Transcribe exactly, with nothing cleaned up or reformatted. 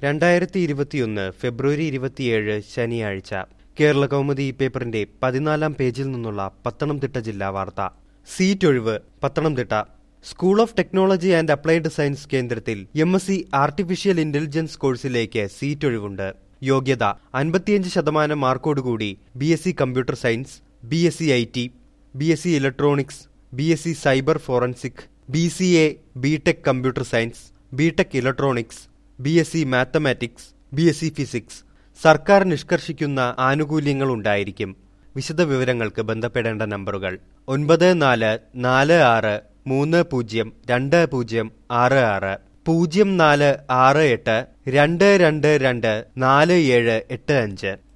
രണ്ടായിരത്തി ഇരുപത്തിയൊന്ന് ഫെബ്രുവരി ഇരുപത്തിയേഴ് ശനിയാഴ്ച കേരള കൗമുദി പേപ്പറിന്റെ പതിനാലാം പേജിൽ നിന്നുള്ള പത്തനംതിട്ട ജില്ലാ വാർത്ത. സീറ്റ് ഒഴിവ് Pathanamthitta. School of technology and applied science കേന്ദ്രത്തിൽ M S C artificial intelligence കോഴ്സിലേക്ക് സീറ്റ് ഒഴിവുണ്ട്. യോഗ്യത അൻപത്തിയഞ്ച് ശതമാനം മാർക്കോടുകൂടി B S C computer science, B S C I T, B S C electronics, B S C cyber forensic, B C A B tech computer science, B tech electronics, B S C mathematics, B S C physics. സർക്കാർ നിഷ്കർഷിക്കുന്ന ആനുകൂല്യങ്ങൾ ഉണ്ടായിരിക്കും. വിശദവിവരങ്ങൾക്ക് ബന്ധപ്പെടേണ്ട നമ്പറുകൾ ഒൻപത് നാല് നാല് ആറ് മൂന്ന് പൂജ്യം രണ്ട് പൂജ്യം ആറ് ആറ്, പൂജ്യം നാല് ആറ് എട്ട് രണ്ട് രണ്ട് രണ്ട് നാല് ഏഴ് എട്ട് അഞ്ച്.